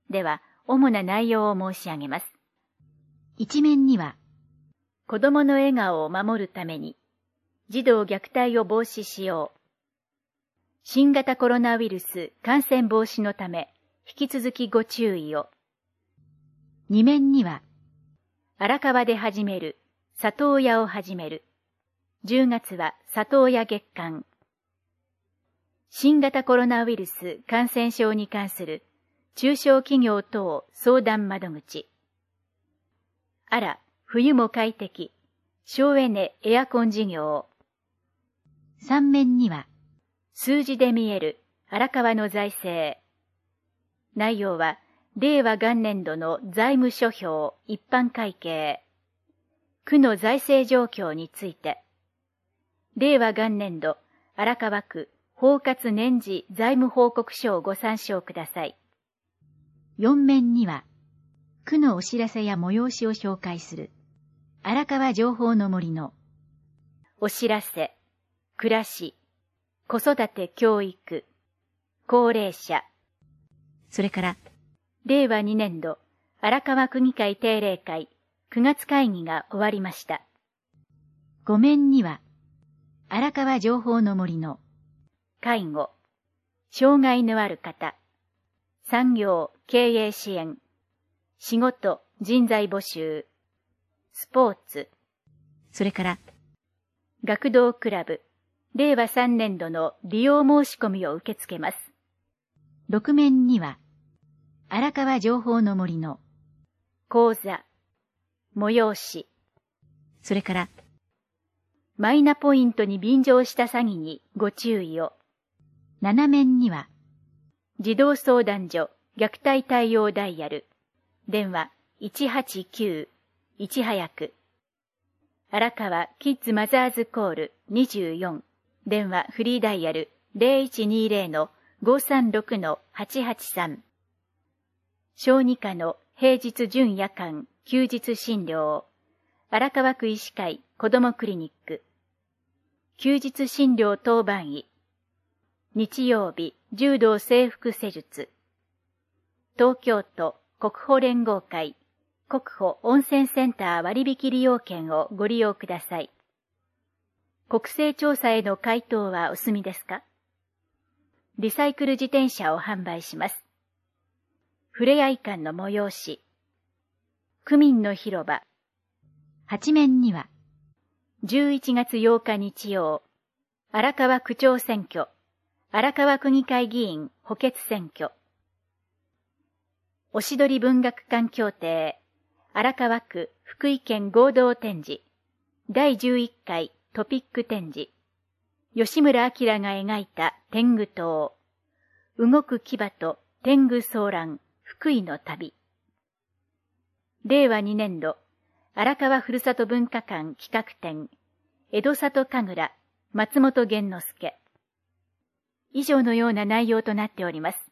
では、主な内容を申し上げます。 一面には、 子供の笑顔を守るために、児童虐待を防止しよう。新型コロナウイルス感染防止のため、引き続きご注意を。 二面には、 荒川で始める、里親を始める。10月は里親月間。新型コロナウイルス感染症に関する中小企業等相談窓口。あら、冬も快適、省エネエアコン事業。 三面には、 数字で見える荒川の財政。内容は、令和元年度の財務諸表一般会計。区の財政状況について。令和元年度荒川区包括年次財務報告書をご参照ください。 四面には、区のお知らせや催しを紹介する、荒川情報の森の、 お知らせ、暮らし、子育て教育、高齢者。 それから、 令和2年度荒川区議会定例会9月会議が終わりました。 五面には、荒川情報の森の、 介護、障害のある方、産業、経営支援、仕事、人材募集、スポーツ、 それから、 学童クラブ、令和3年度の利用申し込みを受け付けます。 六面には、荒川情報の森の、 講座、催し、 それから、 マイナポイントに便乗した詐欺にご注意を。 七面には、 児童相談所虐待対応ダイヤル、電話189、いち早く。荒川キッズマザーズコール24、電話フリーダイヤル 0120-536-883。小児科の平日準夜間休日診療、荒川区医師会子どもクリニック。休日診療当番医。日曜日柔道整復施術。東京都国保連合会国保温泉センター割引利用券をご利用ください。国勢調査への回答はお済みですか？リサイクル自転車を販売します。ふれあい館の催し。区民の広場。 八面には、 11月8日日曜、荒川区長選挙、荒川区議会議員補欠選挙。おしどり文学館協定、荒川区福井県合同展示、第11回トピック展示、吉村明が描いた天狗塔、動く牙と天狗騒乱、福井の旅。令和2年度、荒川ふるさと文化館企画展、江戸里神楽、松本源之助。以上のような内容となっております。